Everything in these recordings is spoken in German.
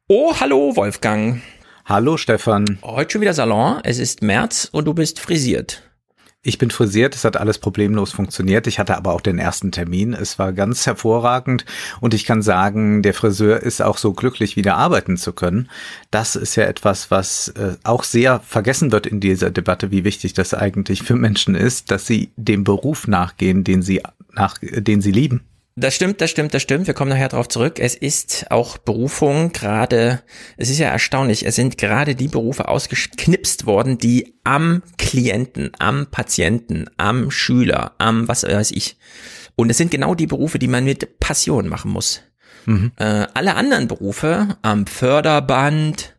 Oh, hallo Wolfgang. Hallo Stefan. Heute schon wieder Salon. Es ist März und du bist frisiert. Ich bin frisiert, es hat alles problemlos funktioniert. Ich hatte aber auch den ersten Termin. Es war ganz hervorragend und ich kann sagen, der Friseur ist auch so glücklich, wieder arbeiten zu können. Das ist ja etwas, was auch sehr vergessen wird in dieser Debatte, wie wichtig das eigentlich für Menschen ist, dass sie dem Beruf nachgehen, den sie lieben. Das stimmt. Wir kommen nachher drauf zurück. Es ist auch Berufung gerade, es ist ja erstaunlich, es sind gerade die Berufe ausgeknipst worden, die am Klienten, am Patienten, am Schüler, am was weiß ich. Und es sind genau die Berufe, die man mit Passion machen muss. Alle anderen Berufe am Förderband,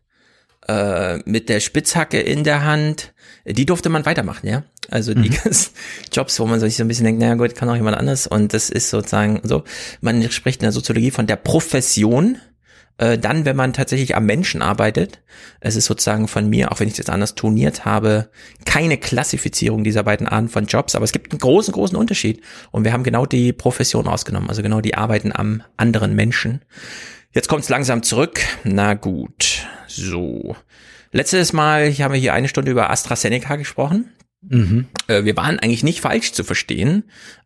mit der Spitzhacke in der Hand, die durfte man weitermachen, ja. Also die ganzen Jobs, wo man sich so ein bisschen denkt, naja gut, kann auch jemand anders. Und das ist sozusagen so, man spricht in der Soziologie von der Profession, dann, wenn man tatsächlich am Menschen arbeitet. Es ist sozusagen von mir, auch wenn ich das anders toniert habe, keine Klassifizierung dieser beiden Arten von Jobs, aber es gibt einen großen Unterschied. Und wir haben genau die Profession ausgenommen, also genau die Arbeiten am anderen Menschen. Jetzt kommt's langsam zurück. Na gut, so. Letztes Mal haben wir hier 1 Stunde über AstraZeneca gesprochen. Wir waren eigentlich nicht falsch zu verstehen.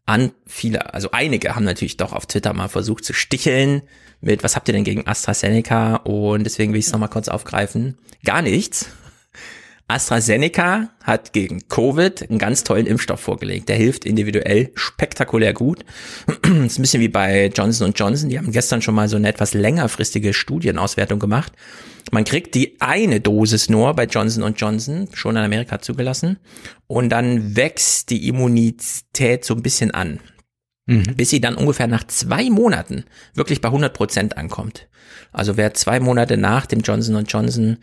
Einige haben natürlich doch auf Twitter mal versucht zu sticheln mit, was habt ihr denn gegen AstraZeneca? Und deswegen will ich es nochmal kurz aufgreifen. Gar nichts. AstraZeneca hat gegen Covid einen ganz tollen Impfstoff vorgelegt. Der hilft individuell spektakulär gut. Das ist ein bisschen wie bei Johnson & Johnson. Die haben gestern schon mal so eine etwas längerfristige Studienauswertung gemacht. Man kriegt die eine Dosis nur bei Johnson & Johnson, schon in Amerika zugelassen. Und dann wächst die Immunität so ein bisschen an. Bis sie dann ungefähr nach 2 Monaten wirklich bei 100% ankommt. Also wer 2 Monate nach dem Johnson & Johnson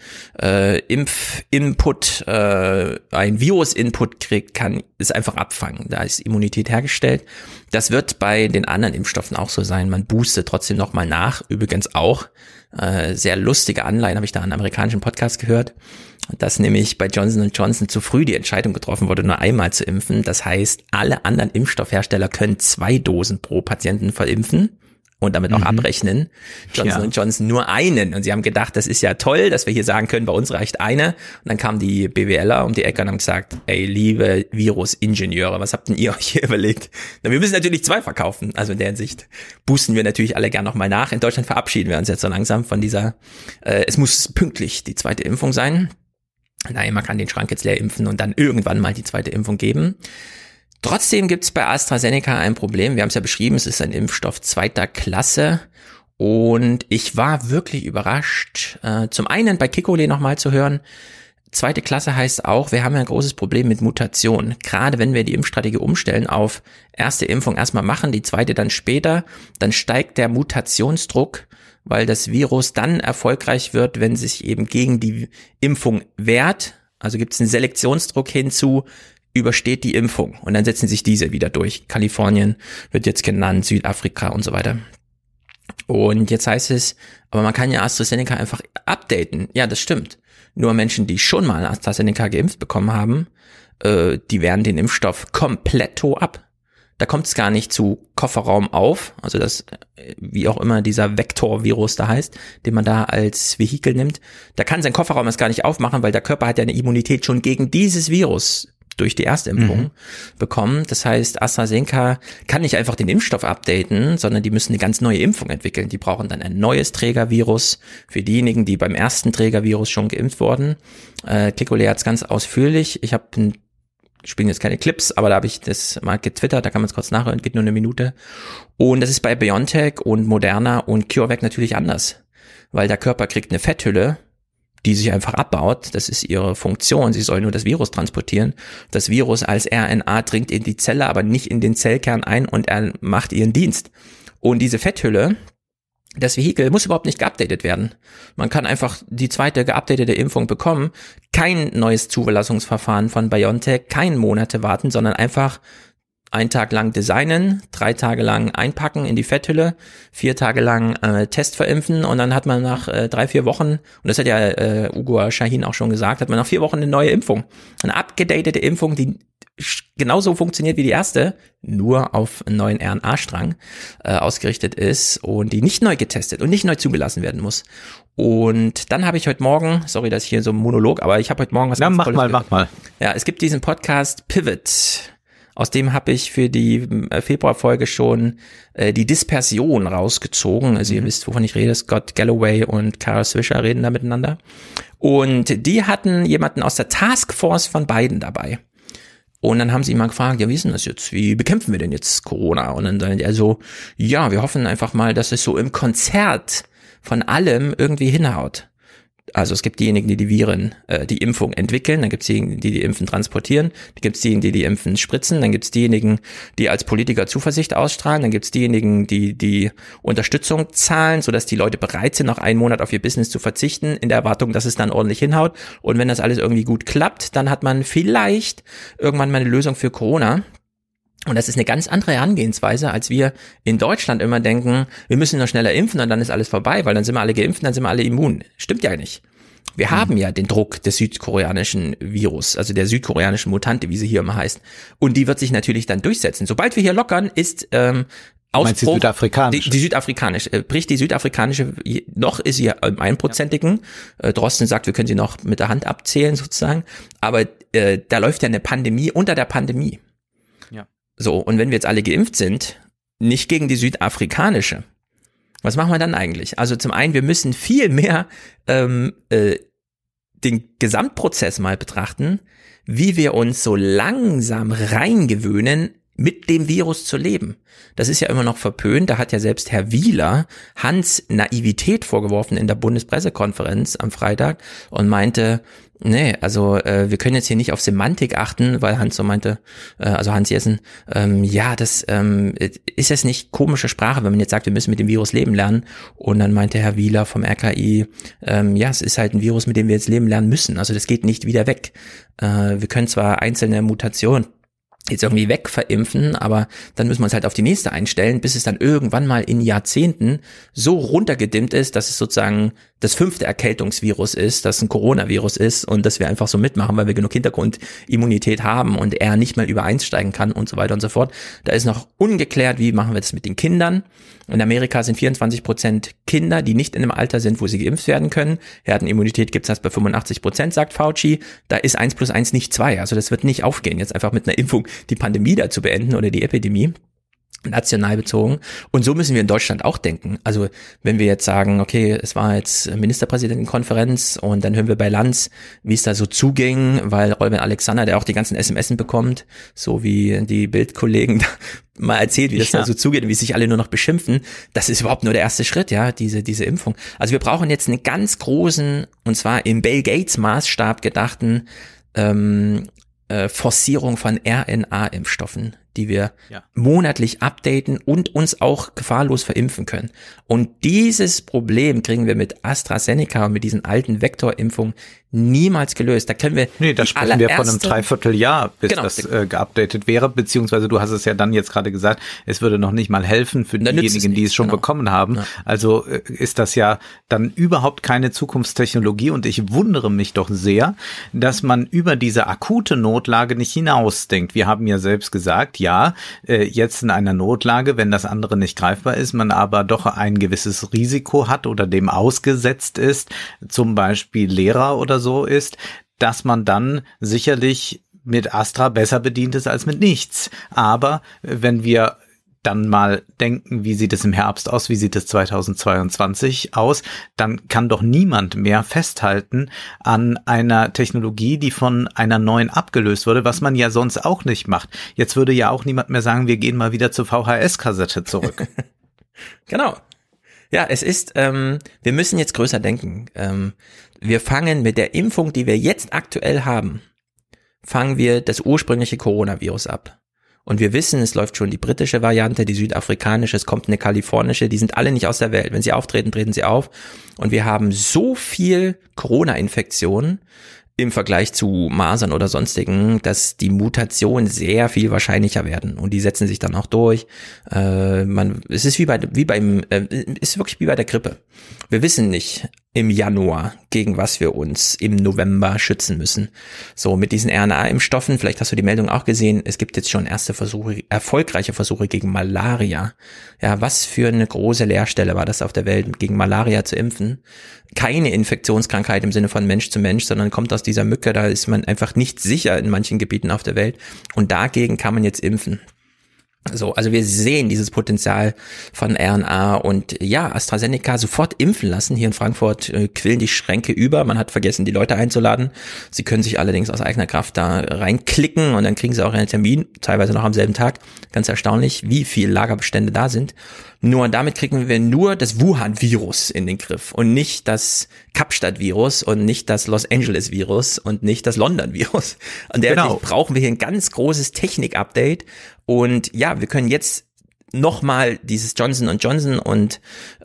Impf-Input, ein Virus-Input kriegt, kann es einfach abfangen. Da ist Immunität hergestellt. Das wird bei den anderen Impfstoffen auch so sein. Man boostet trotzdem nochmal nach. Übrigens auch sehr lustige Anleihen habe ich da an einem amerikanischen Podcast gehört, dass nämlich bei Johnson & Johnson zu früh die Entscheidung getroffen wurde, nur einmal zu impfen. Das heißt, alle anderen Impfstoffhersteller können 2 Dosen pro Patienten verimpfen und damit auch abrechnen. Johnson & Johnson nur einen. Und sie haben gedacht, das ist ja toll, dass wir hier sagen können, bei uns reicht eine. Und dann kamen die BWLer um die Ecke und haben gesagt, ey, liebe Virusingenieure, was habt denn ihr euch hier überlegt? Na, wir müssen natürlich 2 verkaufen. Also in der Hinsicht boosten wir natürlich alle gern nochmal nach. In Deutschland verabschieden wir uns jetzt so langsam von dieser, es muss pünktlich die 2. Impfung sein. Nein, man kann den Schrank jetzt leer impfen und dann irgendwann mal die 2. Impfung geben. Trotzdem gibt's bei AstraZeneca ein Problem. Wir haben es ja beschrieben, es ist ein Impfstoff 2. Klasse. Und ich war wirklich überrascht, zum einen bei Kikole nochmal zu hören, 2. Klasse heißt auch, wir haben ja ein großes Problem mit Mutationen. Gerade wenn wir die Impfstrategie umstellen auf erste Impfung erstmal machen, die 2. dann später, dann steigt der Mutationsdruck, weil das Virus dann erfolgreich wird, wenn es sich eben gegen die Impfung wehrt. Also gibt es einen Selektionsdruck hinzu, übersteht die Impfung und dann setzen sich diese wieder durch. Kalifornien wird jetzt genannt, Südafrika und so weiter. Und jetzt heißt es, aber man kann ja AstraZeneca einfach updaten. Ja, das stimmt. Nur Menschen, die schon mal AstraZeneca geimpft bekommen haben, die wehren den Impfstoff komplett ab. Da kommt es gar nicht zu Kofferraum auf, also das, wie auch immer dieser Vektorvirus da heißt, den man da als Vehikel nimmt. Da kann sein Kofferraum erst gar nicht aufmachen, weil der Körper hat ja eine Immunität schon gegen dieses Virus durch die erste Impfung bekommen. Das heißt, AstraZeneca kann nicht einfach den Impfstoff updaten, sondern die müssen eine ganz neue Impfung entwickeln. Die brauchen dann ein neues Trägervirus für diejenigen, die beim ersten Trägervirus schon geimpft wurden. Kikole hat es ganz ausführlich. Ich spielen jetzt keine Clips, aber da habe ich das mal getwittert, da kann man es kurz nachhören, geht nur 1 Minute. Und das ist bei BioNTech und Moderna und CureVac natürlich anders, weil der Körper kriegt eine Fetthülle, die sich einfach abbaut, das ist ihre Funktion, sie soll nur das Virus transportieren. Das Virus als RNA dringt in die Zelle, aber nicht in den Zellkern ein und er macht ihren Dienst. Und diese Fetthülle, das Vehikel muss überhaupt nicht geupdatet werden. Man kann einfach die 2. geupdatete Impfung bekommen, kein neues Zulassungsverfahren von BioNTech, kein Monate warten, sondern einfach 1 Tag lang designen, 3 Tage lang einpacken in die Fetthülle, 4 Tage lang Test verimpfen und dann hat man nach 3-4 Wochen, und das hat ja Ugur Sahin auch schon gesagt, hat man nach 4 Wochen eine neue Impfung. Eine abgedatete Impfung, die genauso funktioniert wie die erste, nur auf einen neuen RNA-Strang ausgerichtet ist und die nicht neu getestet und nicht neu zugelassen werden muss. Und dann habe ich heute Morgen, sorry, dass ich hier so ein Monolog, aber ich habe heute Morgen was ganz Tolles gehört. Mach mal. Ja, es gibt diesen Podcast Pivot. Aus dem habe ich für die Februarfolge schon die Dispersion rausgezogen. Also ihr wisst, wovon ich rede. Scott Galloway und Kara Swisher reden da miteinander. Und die hatten jemanden aus der Taskforce von Biden dabei. Und dann haben sie ihn mal gefragt, ja, wie ist denn das jetzt? Wie bekämpfen wir denn jetzt Corona? Und dann sagt er so, ja, wir hoffen einfach mal, dass es so im Konzert von allem irgendwie hinhaut. Also es gibt diejenigen, die Viren, die Impfung entwickeln, dann gibt es diejenigen, die Impfen transportieren, dann gibt es diejenigen, die Impfen spritzen, dann gibt es diejenigen, die als Politiker Zuversicht ausstrahlen, dann gibt es diejenigen, die Unterstützung zahlen, sodass die Leute bereit sind, noch einen Monat auf ihr Business zu verzichten, in der Erwartung, dass es dann ordentlich hinhaut. Und wenn das alles irgendwie gut klappt, dann hat man vielleicht irgendwann mal eine Lösung für Corona. Und das ist eine ganz andere Herangehensweise, als wir in Deutschland immer denken, wir müssen nur schneller impfen und dann ist alles vorbei, weil dann sind wir alle geimpft, dann sind wir alle immun. Stimmt ja nicht. Wir haben ja den Druck des südkoreanischen Virus, also der südkoreanischen Mutante, wie sie hier immer heißt. Und die wird sich natürlich dann durchsetzen. Sobald wir hier lockern, ist Ausbruch, die südafrikanische, bricht die südafrikanische, noch ist sie im einprozentigen, Drosten sagt, wir können sie noch mit der Hand abzählen sozusagen, aber da läuft ja eine Pandemie unter der Pandemie. So, und wenn wir jetzt alle geimpft sind, nicht gegen die südafrikanische, was machen wir dann eigentlich? Also zum einen, wir müssen viel mehr den Gesamtprozess mal betrachten, wie wir uns so langsam reingewöhnen, mit dem Virus zu leben. Das ist ja immer noch verpönt. Da hat ja selbst Herr Wieler Hans Naivität vorgeworfen in der Bundespressekonferenz am Freitag und meinte, nee, also wir können jetzt hier nicht auf Semantik achten, weil Hans so meinte, also Hans Jessen, ja, das ist jetzt nicht komische Sprache, wenn man jetzt sagt, wir müssen mit dem Virus leben lernen. Und dann meinte Herr Wieler vom RKI, ja, es ist halt ein Virus, mit dem wir jetzt leben lernen müssen. Also das geht nicht wieder weg. Wir können zwar einzelne Mutationen jetzt irgendwie wegverimpfen, aber dann müssen wir uns halt auf die nächste einstellen, bis es dann irgendwann mal in Jahrzehnten so runtergedimmt ist, dass es sozusagen das 5. Erkältungsvirus ist, das ein Coronavirus ist und dass wir einfach so mitmachen, weil wir genug Hintergrundimmunität haben und er nicht mal über 1 steigen kann und so weiter und so fort. Da ist noch ungeklärt, wie machen wir das mit den Kindern. In Amerika sind 24% Kinder, die nicht in einem Alter sind, wo sie geimpft werden können. Herdenimmunität gibt es erst bei 85%, sagt Fauci. Da ist 1 + 1 nicht 2. Also das wird nicht aufgehen, jetzt einfach mit einer Impfung die Pandemie da zu beenden oder die Epidemie. National bezogen. Und so müssen wir in Deutschland auch denken. Also wenn wir jetzt sagen, okay, es war jetzt Ministerpräsidentenkonferenz und dann hören wir bei Lanz, wie es da so zuging, weil Robin Alexander, der auch die ganzen SMSen bekommt, so wie die Bild-Kollegen da mal erzählt, wie das da so zugeht und wie sich alle nur noch beschimpfen. Das ist überhaupt nur der erste Schritt, ja, diese Impfung. Also wir brauchen jetzt einen ganz großen, und zwar im Bill Gates Maßstab gedachten Forcierung von RNA-Impfstoffen, die wir monatlich updaten und uns auch gefahrlos verimpfen können. Und dieses Problem kriegen wir mit AstraZeneca und mit diesen alten Vektorimpfungen niemals gelöst. Da können wir da sprechen wir von einem Dreivierteljahr, bis das geupdatet wäre, beziehungsweise du hast es ja dann jetzt gerade gesagt, es würde noch nicht mal helfen für diejenigen, die es schon bekommen haben. Ja. Also ist das ja dann überhaupt keine Zukunftstechnologie und ich wundere mich doch sehr, dass man über diese akute Notlage nicht hinausdenkt. Wir haben ja selbst gesagt, ja, jetzt in einer Notlage, wenn das andere nicht greifbar ist, man aber doch ein gewisses Risiko hat oder dem ausgesetzt ist, zum Beispiel Lehrer oder so ist, dass man dann sicherlich mit Astra besser bedient ist als mit nichts. Aber wenn wir dann mal denken, wie sieht es im Herbst aus, wie sieht es 2022 aus, dann kann doch niemand mehr festhalten an einer Technologie, die von einer neuen abgelöst wurde, was man ja sonst auch nicht macht. Jetzt würde ja auch niemand mehr sagen, wir gehen mal wieder zur VHS-Kassette zurück. Genau. Ja, es ist, wir müssen jetzt größer denken. Wir fangen mit der Impfung, die wir jetzt aktuell haben, fangen wir das ursprüngliche Coronavirus ab. Und wir wissen, es läuft schon die britische Variante, die südafrikanische, es kommt eine kalifornische, die sind alle nicht aus der Welt. Wenn sie auftreten, treten sie auf. Und wir haben so viel Corona-Infektionen im Vergleich zu Masern oder sonstigen, dass die Mutationen sehr viel wahrscheinlicher werden und die setzen sich dann auch durch. Es ist ist wirklich wie bei der Grippe. Wir wissen nicht, im Januar, gegen was wir uns im November schützen müssen. So, mit diesen RNA-Impfstoffen, vielleicht hast du die Meldung auch gesehen, es gibt jetzt schon erste Versuche, erfolgreiche Versuche gegen Malaria. Ja, was für eine große Leerstelle war das auf der Welt, gegen Malaria zu impfen. Keine Infektionskrankheit im Sinne von Mensch zu Mensch, sondern kommt aus dieser Mücke, da ist man einfach nicht sicher in manchen Gebieten auf der Welt. Und dagegen kann man jetzt impfen. So, also wir sehen dieses Potenzial von RNA und ja, AstraZeneca sofort impfen lassen. Hier in Frankfurt quillen die Schränke über. Man hat vergessen, die Leute einzuladen. Sie können sich allerdings aus eigener Kraft da reinklicken und dann kriegen sie auch einen Termin, teilweise noch am selben Tag. Ganz erstaunlich, wie viel Lagerbestände da sind. Nur damit kriegen wir nur das Wuhan-Virus in den Griff und nicht das Kapstadt-Virus und nicht das Los Angeles-Virus und nicht das London-Virus. Und deswegen brauchen wir hier ein ganz großes Technik-Update. Und ja, wir können jetzt nochmal dieses Johnson Johnson und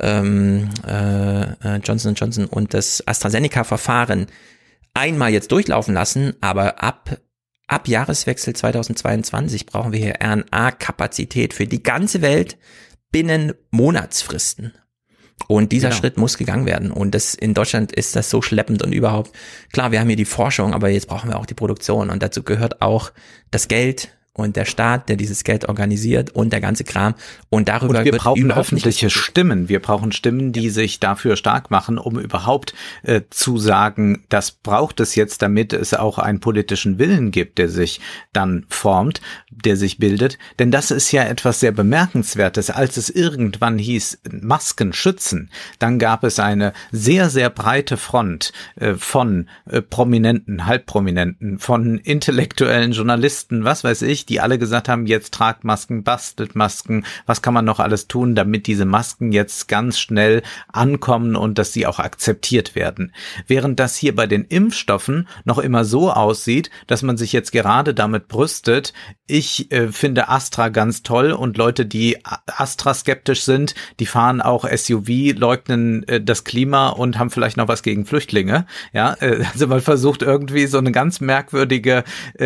Johnson und das AstraZeneca-Verfahren einmal jetzt durchlaufen lassen, aber ab Jahreswechsel 2022 brauchen wir hier RNA-Kapazität für die ganze Welt binnen Monatsfristen. Und dieser Schritt muss gegangen werden. Und das in Deutschland ist das so schleppend und überhaupt. Klar, wir haben hier die Forschung, aber jetzt brauchen wir auch die Produktion. Und dazu gehört auch das Geld und der Staat, der dieses Geld organisiert und der ganze Kram. Und darüber wir brauchen öffentliche Stimmen. Wir brauchen Stimmen, die sich dafür stark machen, um überhaupt zu sagen, das braucht es jetzt, damit es auch einen politischen Willen gibt, der sich dann formt, der sich bildet. Denn das ist ja etwas sehr Bemerkenswertes. Als es irgendwann hieß, Masken schützen, dann gab es eine sehr, sehr breite Front von Prominenten, Halbprominenten, von intellektuellen Journalisten, was weiß ich, die alle gesagt haben, jetzt tragt Masken, bastelt Masken, was kann man noch alles tun, damit diese Masken jetzt ganz schnell ankommen und dass sie auch akzeptiert werden. Während das hier bei den Impfstoffen noch immer so aussieht, dass man sich jetzt gerade damit brüstet, ich finde Astra ganz toll und Leute, die Astra-skeptisch sind, die fahren auch SUV, leugnen das Klima und haben vielleicht noch was gegen Flüchtlinge. Ja, also man versucht irgendwie so eine ganz merkwürdige,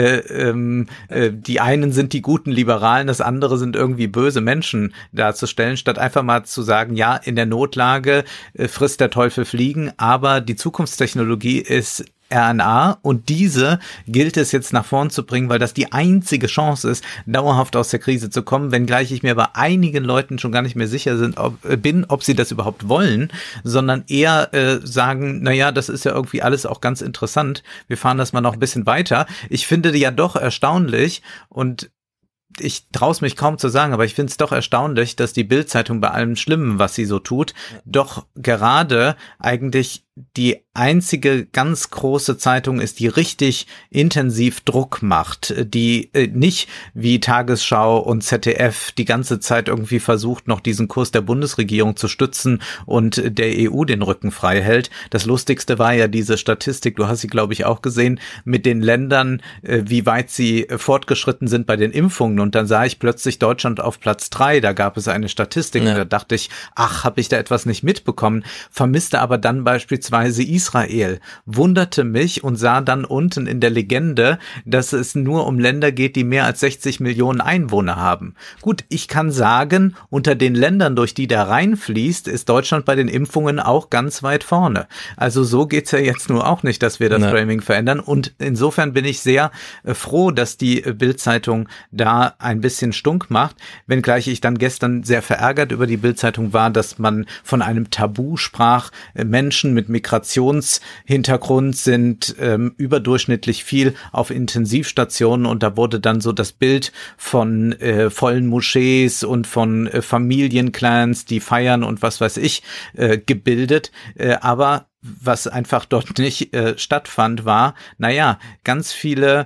die einen sind die guten Liberalen, das andere sind irgendwie böse Menschen darzustellen, statt einfach mal zu sagen, ja, in der Notlage frisst der Teufel Fliegen, aber die Zukunftstechnologie ist RNA und diese gilt es jetzt nach vorn zu bringen, weil das die einzige Chance ist, dauerhaft aus der Krise zu kommen, wenngleich ich mir bei einigen Leuten schon gar nicht mehr sicher bin, ob sie das überhaupt wollen, sondern eher sagen, naja, das ist ja irgendwie alles auch ganz interessant, wir fahren das mal noch ein bisschen weiter. Ich finde ja doch erstaunlich und ich traue es mich kaum zu sagen, aber ich finde es doch erstaunlich, dass die Bild-Zeitung bei allem Schlimmen, was sie so tut, doch gerade eigentlich die einzige ganz große Zeitung ist, die richtig intensiv Druck macht, die nicht wie Tagesschau und ZDF die ganze Zeit irgendwie versucht, noch diesen Kurs der Bundesregierung zu stützen und der EU den Rücken frei hält. Das Lustigste war ja diese Statistik, du hast sie, glaube ich, auch gesehen, mit den Ländern, wie weit sie fortgeschritten sind bei den Impfungen. Und dann sah ich plötzlich Deutschland auf Platz 3, da gab es eine Statistik, und da dachte ich, ach, habe ich da etwas nicht mitbekommen, vermisste aber dann beispielsweise Israel, wunderte mich und sah dann unten in der Legende, dass es nur um Länder geht, die mehr als 60 Millionen Einwohner haben. Gut, ich kann sagen, unter den Ländern, durch die der Rhein fließt, ist Deutschland bei den Impfungen auch ganz weit vorne. Also so geht's ja jetzt nur auch nicht, dass wir das Framing verändern. Und insofern bin ich sehr froh, dass die Bild-Zeitung da ein bisschen stunk macht, wenngleich ich dann gestern sehr verärgert über die Bild-Zeitung war, dass man von einem Tabu sprach. Menschen mit Migrationshintergrund sind überdurchschnittlich viel auf Intensivstationen und da wurde dann so das Bild von vollen Moschees und von Familienclans, die feiern und was weiß ich, gebildet. Aber was einfach dort nicht stattfand, war, naja, ganz viele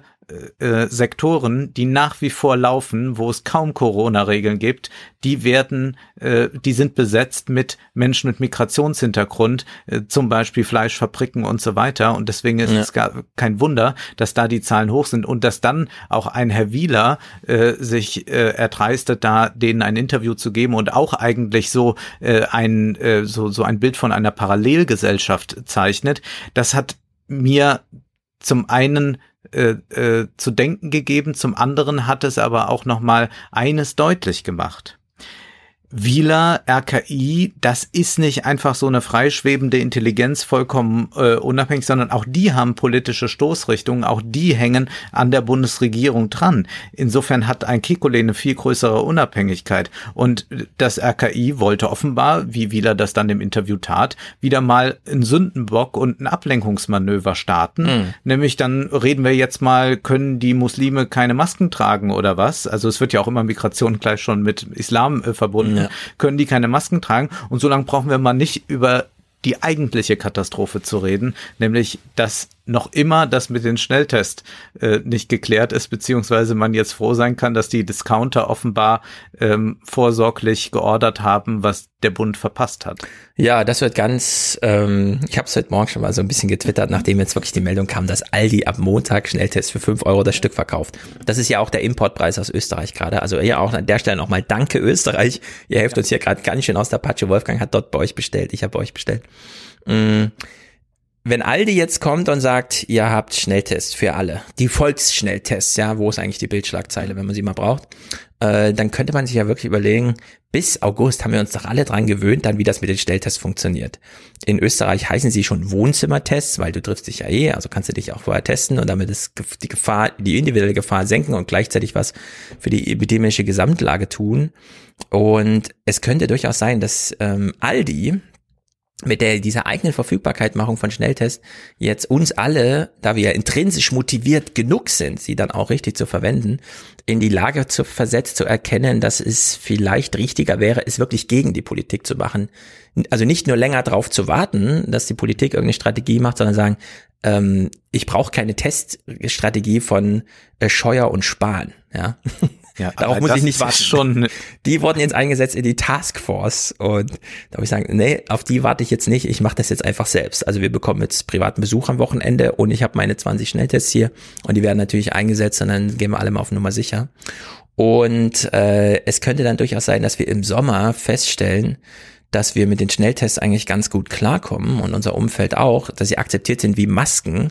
Sektoren, die nach wie vor laufen, wo es kaum Corona-Regeln gibt, die sind besetzt mit Menschen mit Migrationshintergrund, zum Beispiel Fleischfabriken und so weiter. Und deswegen ist es gar kein Wunder, dass da die Zahlen hoch sind und dass dann auch ein Herr Wieler sich erdreistet, da denen ein Interview zu geben und auch eigentlich so ein Bild von einer Parallelgesellschaft zeichnet. Das hat mir zum einen zu denken gegeben, zum anderen hat es aber auch nochmal eines deutlich gemacht. Wieler, RKI, das ist nicht einfach so eine freischwebende Intelligenz, vollkommen unabhängig, sondern auch die haben politische Stoßrichtungen, auch die hängen an der Bundesregierung dran. Insofern hat ein Kekulé eine viel größere Unabhängigkeit. Und das RKI wollte offenbar, wie Wieler das dann im Interview tat, wieder mal einen Sündenbock und ein Ablenkungsmanöver starten. Nämlich dann reden wir jetzt mal, können die Muslime keine Masken tragen oder was? Also es wird ja auch immer Migration gleich schon mit Islam verbunden. Ja. Können die keine Masken tragen? Und so lange brauchen wir mal nicht über die eigentliche Katastrophe zu reden, nämlich dass noch immer das mit den Schnelltests nicht geklärt ist, beziehungsweise man jetzt froh sein kann, dass die Discounter offenbar vorsorglich geordert haben, was der Bund verpasst hat. Ja, das wird ganz, ich habe es heute Morgen schon mal so ein bisschen getwittert, nachdem jetzt wirklich die Meldung kam, dass Aldi ab Montag Schnelltests für 5 € das Stück verkauft. Das ist ja auch der Importpreis aus Österreich gerade. Also ja, auch an der Stelle nochmal danke Österreich. Ihr helft uns hier gerade ganz schön aus der Patsche. Wolfgang hat dort bei euch bestellt. Ich habe bei euch bestellt. Wenn Aldi jetzt kommt und sagt, ihr habt Schnelltests für alle, die Volksschnelltests, ja, wo ist eigentlich die Bildschlagzeile, wenn man sie mal braucht, dann könnte man sich ja wirklich überlegen, bis August haben wir uns doch alle dran gewöhnt, dann wie das mit den Schnelltests funktioniert. In Österreich heißen sie schon Wohnzimmertests, weil du triffst dich ja also kannst du dich auch vorher testen und damit ist die individuelle Gefahr senken und gleichzeitig was für die epidemische Gesamtlage tun. Und es könnte durchaus sein, dass Aldi mit dieser eigenen Verfügbarkeitmachung von Schnelltests jetzt uns alle, da wir intrinsisch motiviert genug sind, sie dann auch richtig zu verwenden, in die Lage versetzt zu erkennen, dass es vielleicht richtiger wäre, es wirklich gegen die Politik zu machen. Also nicht nur länger drauf zu warten, dass die Politik irgendeine Strategie macht, sondern sagen, ich brauche keine Teststrategie von Scheuer und Spahn, ja. Ja, darauf muss ich nicht warten. Schon die wurden jetzt eingesetzt in die Taskforce und da muss ich sagen, nee, auf die warte ich jetzt nicht, ich mache das jetzt einfach selbst. Also wir bekommen jetzt privaten Besuch am Wochenende und ich habe meine 20 Schnelltests hier und die werden natürlich eingesetzt und dann gehen wir alle mal auf Nummer sicher. Und es könnte dann durchaus sein, dass wir im Sommer feststellen, dass wir mit den Schnelltests eigentlich ganz gut klarkommen und unser Umfeld auch, dass sie akzeptiert sind wie Masken.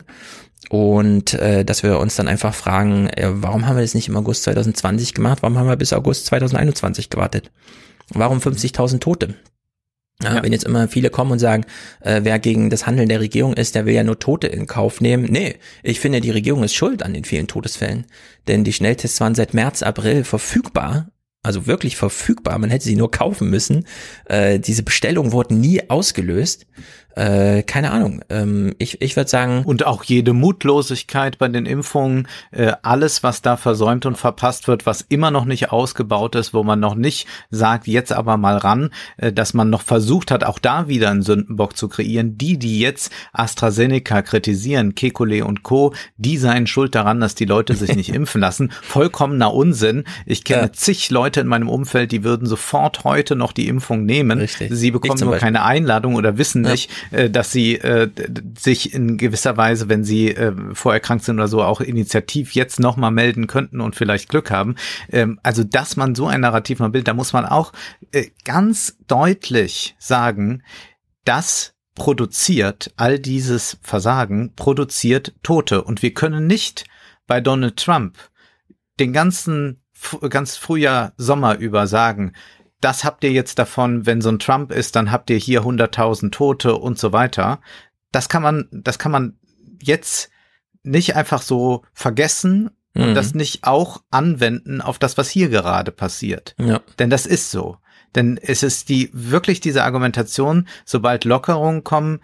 Und dass wir uns dann einfach fragen, warum haben wir das nicht im August 2020 gemacht? Warum haben wir bis August 2021 gewartet? Warum 50.000 Tote? Ja. Wenn jetzt immer viele kommen und sagen, wer gegen das Handeln der Regierung ist, der will ja nur Tote in Kauf nehmen. Nee, ich finde, die Regierung ist schuld an den vielen Todesfällen. Denn die Schnelltests waren seit März, April verfügbar. Also wirklich verfügbar, man hätte sie nur kaufen müssen. Diese Bestellungen wurden nie ausgelöst. Keine Ahnung, ich würde sagen. Und auch jede Mutlosigkeit bei den Impfungen, alles, was da versäumt und verpasst wird, was immer noch nicht ausgebaut ist, wo man noch nicht sagt, jetzt aber mal ran, dass man noch versucht hat, auch da wieder einen Sündenbock zu kreieren. Die jetzt AstraZeneca kritisieren, Kekulé und Co., die seien schuld daran, dass die Leute sich nicht impfen lassen. Vollkommener Unsinn. Ich kenne zig Leute in meinem Umfeld, die würden sofort heute noch die Impfung nehmen. Richtig. Sie bekommen nur keine Einladung oder wissen nicht, dass sie sich in gewisser Weise, wenn sie vorerkrankt sind oder so, auch initiativ jetzt nochmal melden könnten und vielleicht Glück haben. Also, dass man so ein Narrativ mal bildet, da muss man auch ganz deutlich sagen, das produziert, all dieses Versagen produziert Tote. Und wir können nicht bei Donald Trump den ganz Frühjahr, Sommer über sagen, das habt ihr jetzt davon, wenn so ein Trump ist, dann habt ihr hier 100.000 Tote und so weiter. Das kann man jetzt nicht einfach so vergessen und das nicht auch anwenden auf das, was hier gerade passiert. Ja. Denn das ist so. Denn es ist wirklich diese Argumentation, sobald Lockerungen kommen,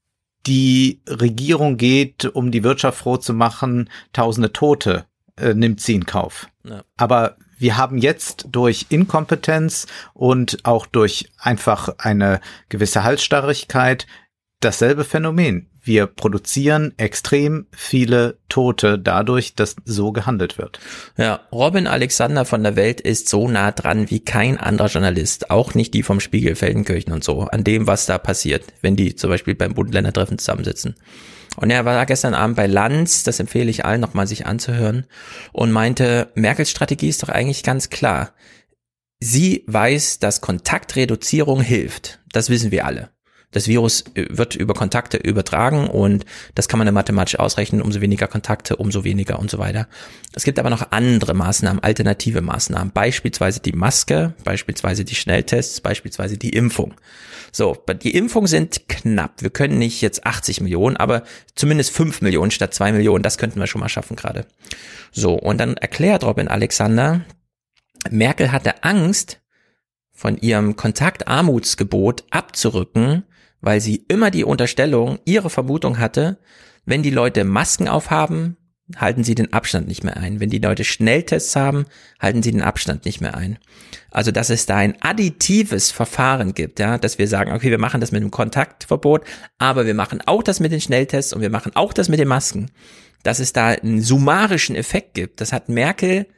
die Regierung geht, um die Wirtschaft froh zu machen, tausende Tote nimmt sie in Kauf. Ja. Aber wir haben jetzt durch Inkompetenz und auch durch einfach eine gewisse Halsstarrigkeit dasselbe Phänomen. Wir produzieren extrem viele Tote dadurch, dass so gehandelt wird. Ja, Robin Alexander von der Welt ist so nah dran wie kein anderer Journalist, auch nicht die vom Spiegel, Feldenkirchen und so, an dem, was da passiert, wenn die zum Beispiel beim Bund-Länder-Treffen zusammensitzen. Und er war gestern Abend bei Lanz, das empfehle ich allen nochmal sich anzuhören, und meinte, Merkels Strategie ist doch eigentlich ganz klar. Sie weiß, dass Kontaktreduzierung hilft. Das wissen wir alle. Das Virus wird über Kontakte übertragen und das kann man dann mathematisch ausrechnen, umso weniger Kontakte, umso weniger und so weiter. Es gibt aber noch andere Maßnahmen, alternative Maßnahmen, beispielsweise die Maske, beispielsweise die Schnelltests, beispielsweise die Impfung. So, die Impfungen sind knapp. Wir können nicht jetzt 80 Millionen, aber zumindest 5 Millionen statt 2 Millionen, das könnten wir schon mal schaffen gerade. So, und dann erklärt Robin Alexander, Merkel hatte Angst, von ihrem Kontaktarmutsgebot abzurücken, weil sie immer die Unterstellung, ihre Vermutung hatte, wenn die Leute Masken aufhaben, halten sie den Abstand nicht mehr ein. Wenn die Leute Schnelltests haben, halten sie den Abstand nicht mehr ein. Also, dass es da ein additives Verfahren gibt, ja, dass wir sagen, okay, wir machen das mit dem Kontaktverbot, aber wir machen auch das mit den Schnelltests und wir machen auch das mit den Masken. Dass es da einen summarischen Effekt gibt, das hat Merkel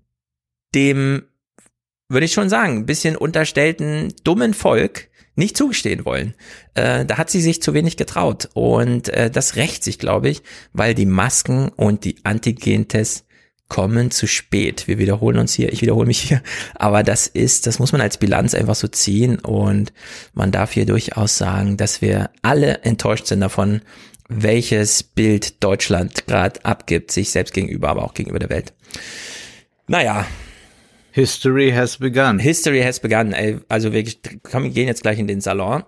dem, würde ich schon sagen, ein bisschen unterstellten dummen Volk nicht zugestehen wollen. Da hat sie sich zu wenig getraut und das rächt sich, glaube ich, weil die Masken und die Antigentests kommen zu spät. Wir wiederholen uns hier, ich wiederhole mich hier, aber das muss man als Bilanz einfach so ziehen und man darf hier durchaus sagen, dass wir alle enttäuscht sind davon, welches Bild Deutschland gerade abgibt, sich selbst gegenüber, aber auch gegenüber der Welt. Naja, History has begun. History has begun. Also wir gehen jetzt gleich in den Salon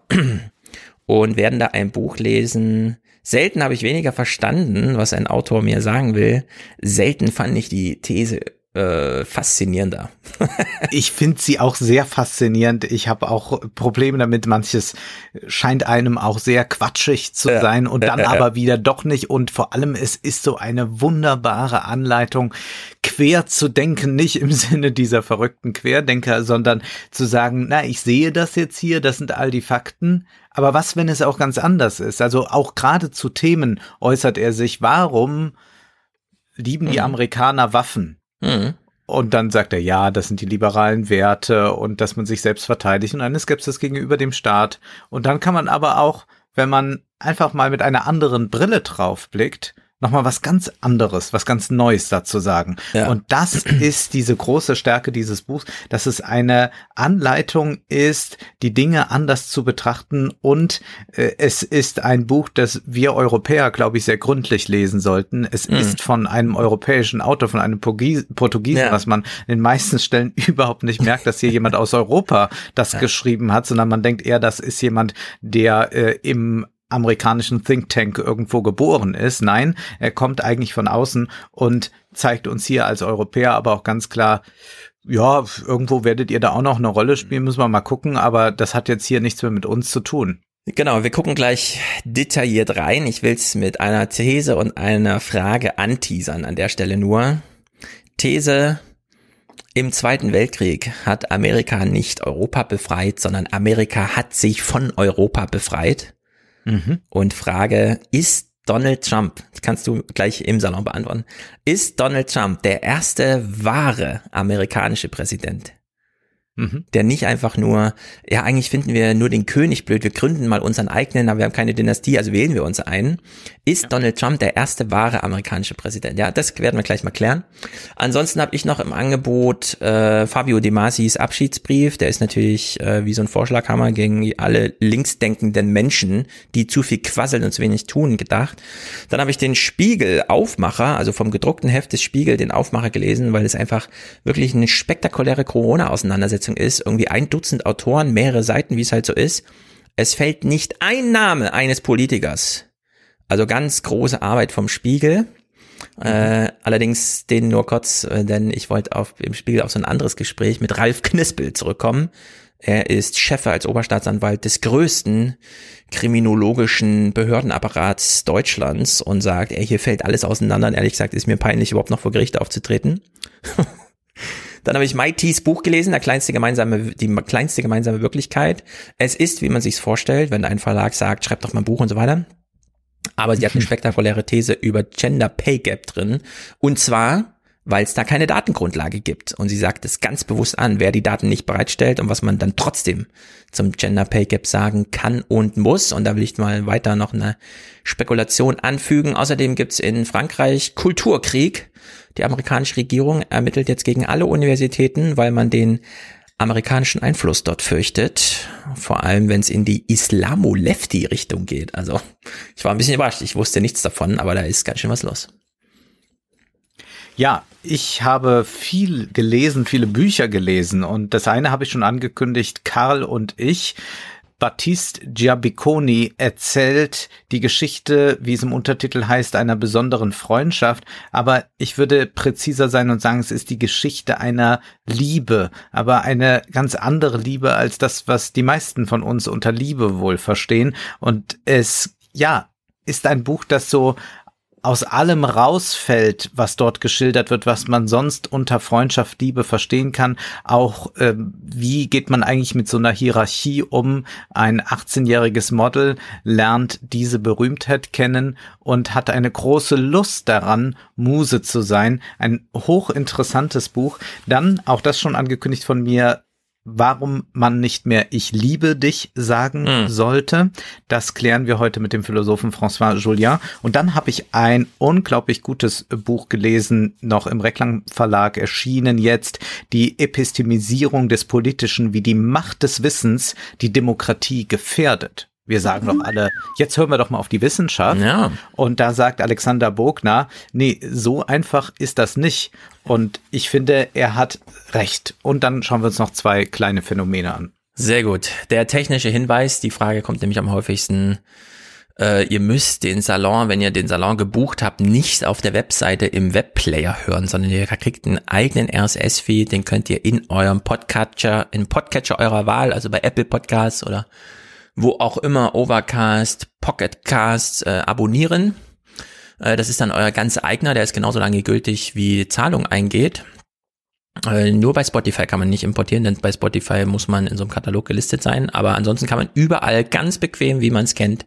und werden da ein Buch lesen. Selten habe ich weniger verstanden, was ein Autor mir sagen will. Selten fand ich die These faszinierender. Ich finde sie auch sehr faszinierend. Ich habe auch Probleme damit. Manches scheint einem auch sehr quatschig zu sein und dann aber wieder doch nicht. Und vor allem, es ist so eine wunderbare Anleitung, quer zu denken, nicht im Sinne dieser verrückten Querdenker, sondern zu sagen, na, ich sehe das jetzt hier, das sind all die Fakten. Aber was, wenn es auch ganz anders ist? Also auch gerade zu Themen äußert er sich, warum lieben die Amerikaner Waffen? Und dann sagt er, ja, das sind die liberalen Werte und dass man sich selbst verteidigt und eine Skepsis gegenüber dem Staat. Und dann kann man aber auch, wenn man einfach mal mit einer anderen Brille drauf blickt, nochmal was ganz anderes, was ganz Neues dazu sagen. Ja. Und das ist diese große Stärke dieses Buchs, dass es eine Anleitung ist, die Dinge anders zu betrachten und es ist ein Buch, das wir Europäer, glaube ich, sehr gründlich lesen sollten. Es ist von einem europäischen Autor, von einem Portugiesen, was man in den meisten Stellen überhaupt nicht merkt, dass hier jemand aus Europa das geschrieben hat, sondern man denkt eher, das ist jemand, der im amerikanischen Think Tank irgendwo geboren ist. Nein, er kommt eigentlich von außen und zeigt uns hier als Europäer aber auch ganz klar, ja, irgendwo werdet ihr da auch noch eine Rolle spielen, müssen wir mal gucken, aber das hat jetzt hier nichts mehr mit uns zu tun. Genau, wir gucken gleich detailliert rein. Ich will es mit einer These und einer Frage anteasern an der Stelle nur. These: Im Zweiten Weltkrieg hat Amerika nicht Europa befreit, sondern Amerika hat sich von Europa befreit. Und Frage, ist Donald Trump, das kannst du gleich im Salon beantworten, ist Donald Trump der erste wahre amerikanische Präsident? Der nicht einfach nur, ja, eigentlich finden wir nur den König blöd, wir gründen mal unseren eigenen, aber wir haben keine Dynastie, also wählen wir uns einen. Ist Donald Trump der erste wahre amerikanische Präsident? Ja, das werden wir gleich mal klären. Ansonsten habe ich noch im Angebot Fabio De Masis Abschiedsbrief, der ist natürlich wie so ein Vorschlaghammer gegen alle linksdenkenden Menschen, die zu viel quasseln und zu wenig tun, gedacht. Dann habe ich den Spiegel-Aufmacher, also vom gedruckten Heft des Spiegel, den Aufmacher gelesen, weil es einfach wirklich eine spektakuläre Corona-Auseinandersetzung ist, irgendwie 1 Dutzend Autoren, mehrere Seiten, wie es halt so ist. Es fällt nicht ein Name eines Politikers. Also ganz große Arbeit vom Spiegel. Allerdings den nur kurz, denn ich wollte im Spiegel auf so ein anderes Gespräch mit Ralf Knispel zurückkommen. Er ist Chef als Oberstaatsanwalt des größten kriminologischen Behördenapparats Deutschlands und sagt, hier fällt alles auseinander. Und ehrlich gesagt ist mir peinlich, überhaupt noch vor Gericht aufzutreten. Dann habe ich Maitis Buch gelesen, die kleinste gemeinsame Wirklichkeit. Es ist, wie man sich's vorstellt, wenn ein Verlag sagt, schreib doch mal ein Buch und so weiter. Aber sie hat eine spektakuläre These über Gender Pay Gap drin. Und zwar, weil es da keine Datengrundlage gibt. Und sie sagt es ganz bewusst an, wer die Daten nicht bereitstellt und was man dann trotzdem zum Gender Pay Gap sagen kann und muss. Und da will ich mal weiter noch eine Spekulation anfügen. Außerdem gibt's in Frankreich Kulturkrieg. Die amerikanische Regierung ermittelt jetzt gegen alle Universitäten, weil man den amerikanischen Einfluss dort fürchtet, vor allem wenn es in die Islamo-Lefty-Richtung geht. Also ich war ein bisschen überrascht, ich wusste nichts davon, aber da ist ganz schön was los. Ja, ich habe viel gelesen, viele Bücher gelesen und das eine habe ich schon angekündigt, Karl und ich. Battiste Giabiconi erzählt die Geschichte, wie es im Untertitel heißt, einer besonderen Freundschaft. Aber ich würde präziser sein und sagen, es ist die Geschichte einer Liebe, aber eine ganz andere Liebe als das, was die meisten von uns unter Liebe wohl verstehen. Und es, ja, ist ein Buch, das so aus allem rausfällt, was dort geschildert wird, was man sonst unter Freundschaft, Liebe verstehen kann. Auch wie geht man eigentlich mit so einer Hierarchie um? Ein 18-jähriges Model lernt diese Berühmtheit kennen und hat eine große Lust daran, Muse zu sein. Ein hochinteressantes Buch. Dann, auch das schon angekündigt von mir, warum man nicht mehr "Ich liebe dich" sagen sollte. Das klären wir heute mit dem Philosophen François Julien. Und dann habe ich ein unglaublich gutes Buch gelesen, noch im Reklam Verlag erschienen jetzt, die Epistemisierung des Politischen, wie die Macht des Wissens die Demokratie gefährdet. Wir sagen doch alle, jetzt hören wir doch mal auf die Wissenschaft. Ja. Und da sagt Alexander Bogner, nee, so einfach ist das nicht. Und ich finde, er hat recht. Und dann schauen wir uns noch zwei kleine Phänomene an. Sehr gut. Der technische Hinweis, die Frage kommt nämlich am häufigsten. Ihr müsst den Salon, wenn ihr den Salon gebucht habt, nicht auf der Webseite im Webplayer hören, sondern ihr kriegt einen eigenen RSS-Feed, den könnt ihr in eurem Podcatcher eurer Wahl, also bei Apple Podcasts oder wo auch immer, Overcast, Pocketcast, abonnieren. Das ist dann euer ganz eigener, der ist genauso lange gültig, wie Zahlung eingeht. Nur bei Spotify kann man nicht importieren, denn bei Spotify muss man in so einem Katalog gelistet sein, aber ansonsten kann man überall ganz bequem, wie man es kennt,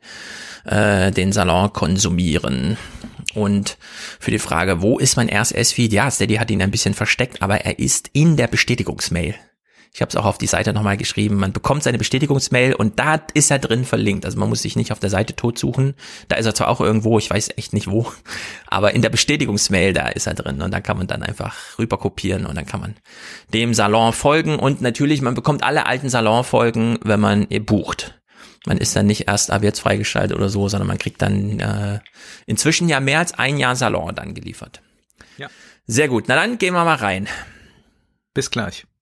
den Salon konsumieren. Und für die Frage, wo ist mein RSS-Feed? Ja, Steady hat ihn ein bisschen versteckt, aber er ist in der Bestätigungsmail. Ich habe es auch auf die Seite nochmal geschrieben. Man bekommt seine Bestätigungsmail und da ist er drin verlinkt. Also man muss sich nicht auf der Seite tot suchen. Da ist er zwar auch irgendwo, ich weiß echt nicht wo, aber in der Bestätigungsmail, da ist er drin. Und da kann man dann einfach rüber kopieren und dann kann man dem Salon folgen. Und natürlich, man bekommt alle alten Salon-Folgen, wenn man bucht. Man ist dann nicht erst ab jetzt freigeschaltet oder so, sondern man kriegt dann inzwischen ja mehr als ein Jahr Salon dann geliefert. Ja. Sehr gut, na dann gehen wir mal rein. Bis gleich.